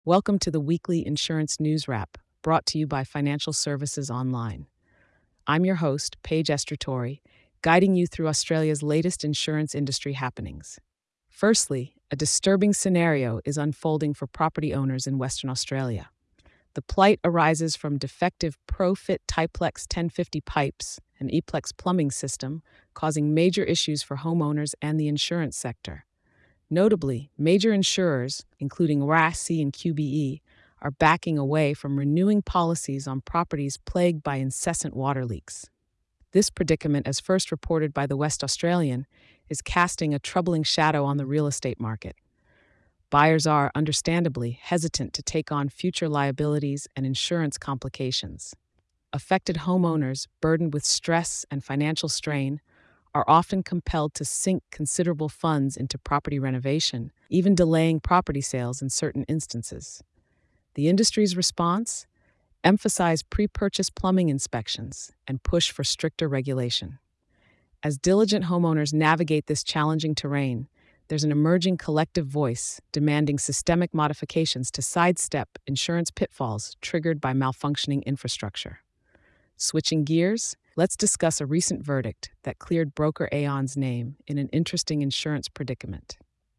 Welcome to the weekly insurance news wrap brought to you by Financial Services Online. I'm your host, Paige Estratori, guiding you through Australia's latest insurance industry happenings. Firstly, a disturbing scenario is unfolding for property owners in Western Australia. The plight arises from defective ProFit Typlex 1050 pipes and Eplex plumbing system, causing major issues for homeowners and the insurance sector. Notably, major insurers, including RASC and QBE, are backing away from renewing policies on properties plagued by incessant water leaks. This predicament, as first reported by the West Australian, is casting a troubling shadow on the real estate market. Buyers are, understandably, hesitant to take on future liabilities and insurance complications. Affected homeowners, burdened with stress and financial strain, are often compelled to sink considerable funds into property renovation, even delaying property sales in certain instances. The industry's response? Emphasize pre-purchase plumbing inspections and push for stricter regulation. As diligent homeowners navigate this challenging terrain, there's an emerging collective voice demanding systemic modifications to sidestep insurance pitfalls triggered by malfunctioning infrastructure. Switching gears, let's discuss a recent verdict that cleared broker Aon's name in an interesting insurance predicament.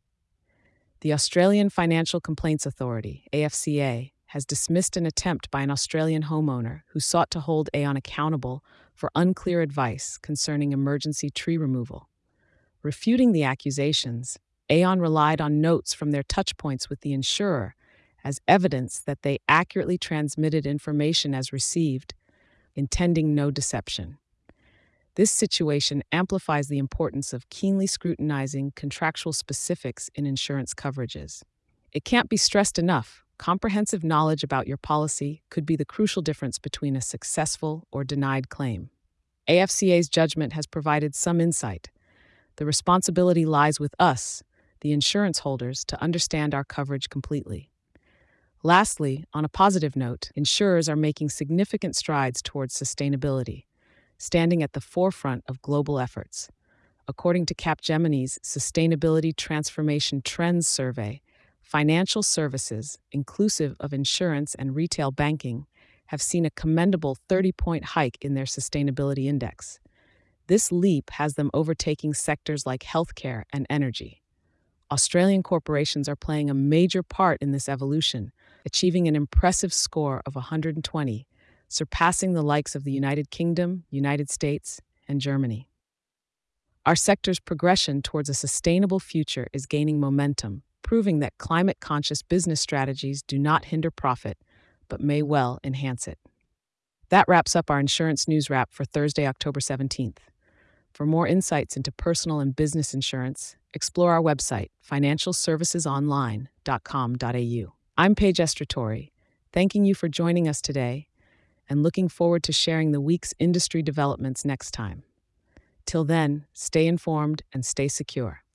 The Australian Financial Complaints Authority, AFCA, has dismissed an attempt by an Australian homeowner who sought to hold Aon accountable for unclear advice concerning emergency tree removal. Refuting the accusations, Aon relied on notes from their touchpoints with the insurer as evidence that they accurately transmitted information as received, intending no deception. This situation amplifies the importance of keenly scrutinizing contractual specifics in insurance coverages. It can't be stressed enough. Comprehensive knowledge about your policy could be the crucial difference between a successful or denied claim. AFCA's judgment has provided some insight. The responsibility lies with us, the insurance holders, to understand our coverage completely. Lastly, on a positive note, insurers are making significant strides towards sustainability, standing at the forefront of global efforts. According to Capgemini's Sustainability Transformation Trends Survey, financial services, inclusive of insurance and retail banking, have seen a commendable 30-point hike in their sustainability index. This leap has them overtaking sectors like healthcare and energy. Australian corporations are playing a major part in this evolution, achieving an impressive score of 120, surpassing the likes of the United Kingdom, United States, and Germany. Our sector's progression towards a sustainable future is gaining momentum, proving that climate-conscious business strategies do not hinder profit, but may well enhance it. That wraps up our insurance news wrap for Thursday, October 17th. For more insights into personal and business insurance, explore our website, financialservicesonline.com.au. I'm Paige Estratori, thanking you for joining us today and looking forward to sharing the week's industry developments next time. Till then, stay informed and stay secure.